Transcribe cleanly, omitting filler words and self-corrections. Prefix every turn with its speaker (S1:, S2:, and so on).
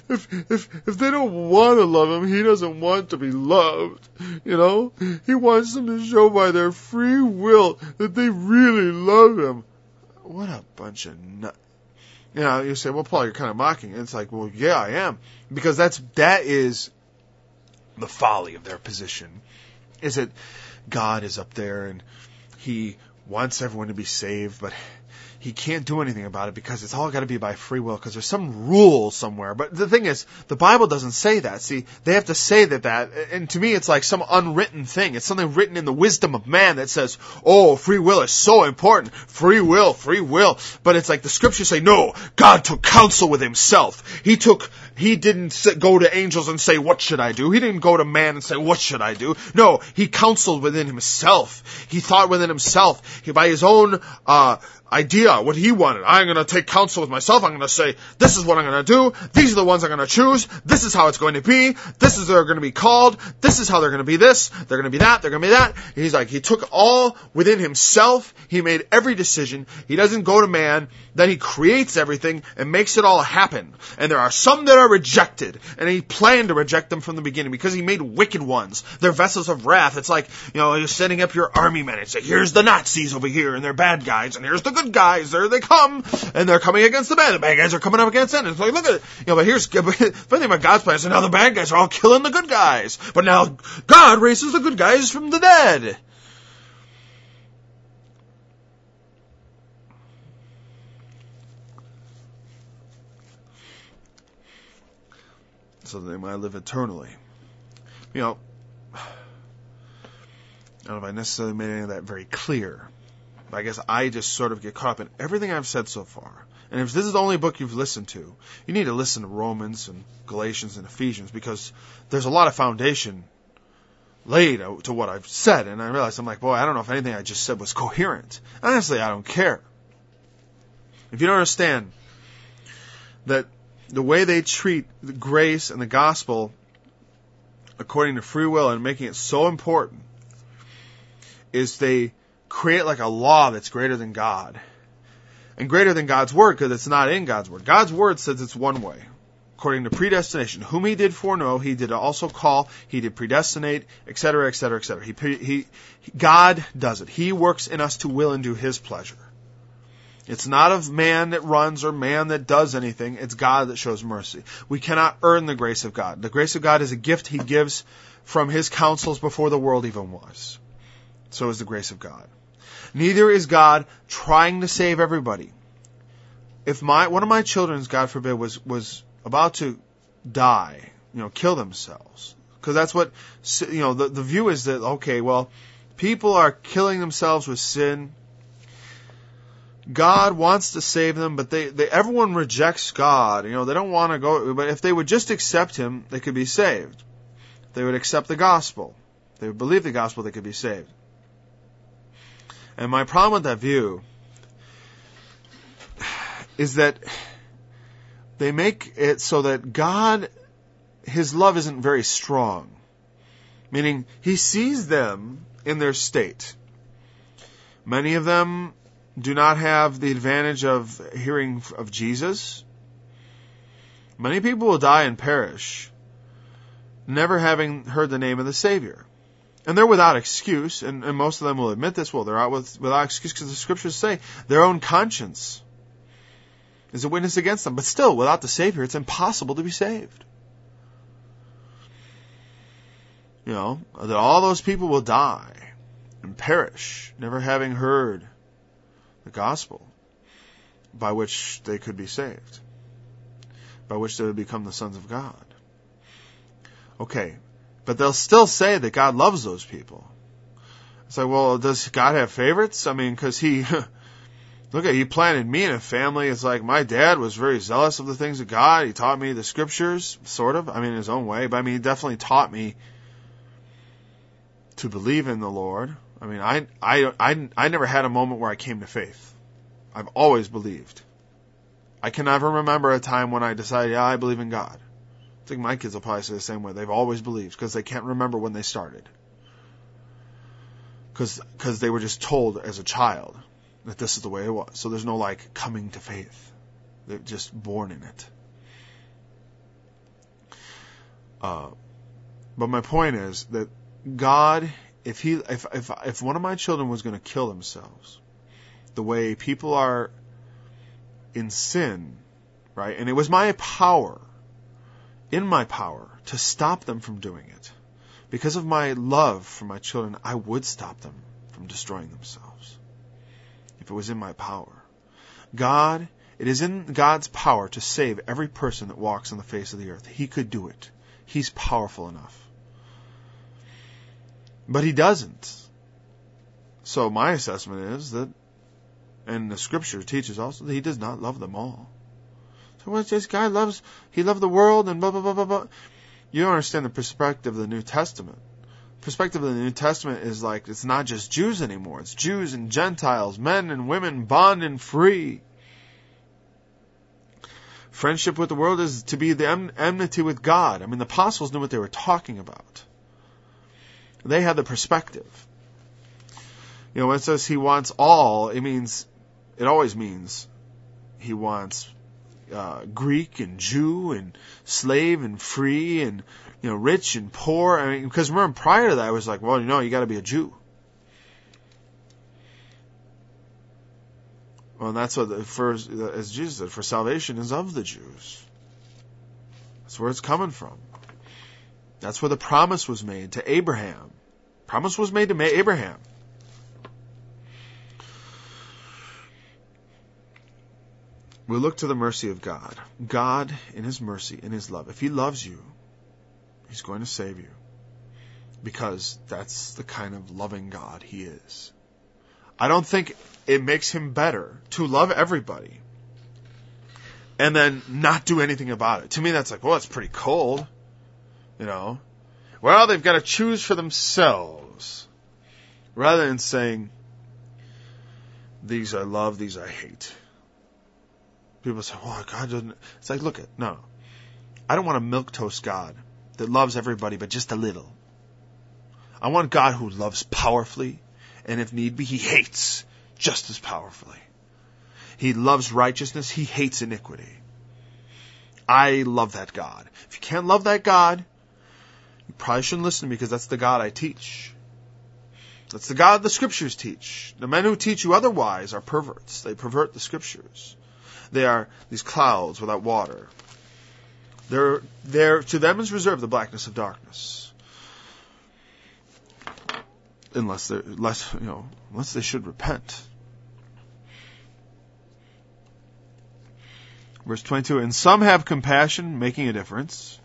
S1: if they don't want to love him, he doesn't want to be loved. He wants them to show by their free will that they really love him. What a bunch of nut. You say, well, Paul, you're kind of mocking. And it's like, well, yeah, I am. Because that is the folly of their position. Is that God is up there and he wants everyone to be saved, but he can't do anything about it because it's all got to be by free will because there's some rule somewhere. But the thing is, the Bible doesn't say that. See, they have to say that, and to me it's like some unwritten thing. It's something written in the wisdom of man that says, oh, free will is so important. Free will. But it's like the scriptures say, no, God took counsel with himself. He didn't go to angels and say, what should I do? He didn't go to man and say, what should I do? No, he counseled within himself. He thought within himself. By his own idea, what he wanted. I'm going to take counsel with myself. I'm going to say, this is what I'm going to do. These are the ones I'm going to choose. This is how it's going to be. This is they're going to be called. This is how they're going to be this. They're going to be that. They're going to be that. He's like, he took all within himself. He made every decision. He doesn't go to man. Then he creates everything and makes it all happen. And there are some that are rejected. And he planned to reject them from the beginning because he made wicked ones. They're vessels of wrath. It's like, you're setting up your army men and say, here's the Nazis over here and they're bad guys. And here's the good guys. There they come. And they're coming against the bad. The bad guys are coming up against them. It's like, look at it. But here's, the thing about God's plan is now the bad guys are all killing the good guys. But now God raises the good guys from the dead. So that they might live eternally. I don't know if I necessarily made any of that very clear. But I guess I just sort of get caught up in everything I've said so far. And if this is the only book you've listened to, you need to listen to Romans and Galatians and Ephesians because there's a lot of foundation laid to what I've said. And I realized, I'm like, boy, I don't know if anything I just said was coherent. Honestly, I don't care. If you don't understand that the way they treat the grace and the gospel according to free will and making it so important is they create like a law that's greater than God. And greater than God's word because it's not in God's word. God's word says it's one way. According to predestination. Whom he did foreknow, he did also call. He did predestinate, etc., etc., etc. God does it. He works in us to will and do his pleasure. It's not of man that runs or man that does anything. It's God that shows mercy. We cannot earn the grace of God. The grace of God is a gift he gives from his counsels before the world even was. So is the grace of God. Neither is God trying to save everybody. If one of my children, God forbid, was about to die, kill themselves, because that's what, the view is that, okay, well, people are killing themselves with sin. God wants to save them, but everyone rejects God. They don't want to go, but if they would just accept him, they could be saved. If they would accept the gospel. If they would believe the gospel, they could be saved. And my problem with that view is that they make it so that God, his love isn't very strong. Meaning, he sees them in their state. Many of them do not have the advantage of hearing of Jesus. Many people will die and perish, never having heard the name of the Savior. And they're without excuse, and most of them will admit this. Well, they're out without excuse because the scriptures say their own conscience is a witness against them. But still, without the Savior, it's impossible to be saved. That all those people will die and perish, never having heard the gospel by which they could be saved, by which they would become the sons of God. Okay. But they'll still say that God loves those people. It's like, well, does God have favorites? I mean, because he planted me in a family. It's like my dad was very zealous of the things of God. He taught me the scriptures, sort of. I mean, in his own way. But I mean, he definitely taught me to believe in the Lord. I mean, I never had a moment where I came to faith. I've always believed. I can never remember a time when I decided, yeah, I believe in God. I think my kids will probably say the same way. They've always believed because they can't remember when they started. Because they were just told as a child that this is the way it was. So there's no coming to faith. They're just born in it. But my point is that God, if one of my children was going to kill themselves, the way people are in sin, right? And it was in my power to stop them from doing it. Because of my love for my children, I would stop them from destroying themselves. If it was in my power. It is in God's power to save every person that walks on the face of the earth. He could do it. He's powerful enough. But He doesn't. So my assessment is that, and the Scripture teaches also, that He does not love them all. So what this guy loves, He loved the world and blah, blah, blah, blah, blah. You don't understand the perspective of the New Testament. The perspective of the New Testament is like, it's not just Jews anymore. It's Jews and Gentiles, men and women, bond and free. Friendship with the world is to be the enmity with God. I mean, the apostles knew what they were talking about. They had the perspective. You know, when it says He wants all, it always means He wants Greek and Jew and slave and free and, rich and poor. I mean, because remember, prior to that, I was like, well, you got to be a Jew. Well, and that's what, as Jesus said, for salvation is of the Jews. That's where it's coming from. That's where the promise was made to Abraham. Promise was made to Abraham. We look to the mercy of God. God, in His mercy, in His love, if He loves you, He's going to save you. Because that's the kind of loving God He is. I don't think it makes Him better to love everybody and then not do anything about it. To me, that's like, well, it's pretty cold. Well, they've got to choose for themselves. Rather than saying, these I love, these I hate. People say, well, God doesn't... It's like, no. I don't want a milquetoast God that loves everybody but just a little. I want God who loves powerfully, and if need be, He hates just as powerfully. He loves righteousness, He hates iniquity. I love that God. If you can't love that God, you probably shouldn't listen to me, because that's the God I teach. That's the God the Scriptures teach. The men who teach you otherwise are perverts. They pervert the Scriptures. They are these clouds without water. To them is reserved the blackness of darkness. Unless they should repent. Verse 22, and some have compassion, making a difference.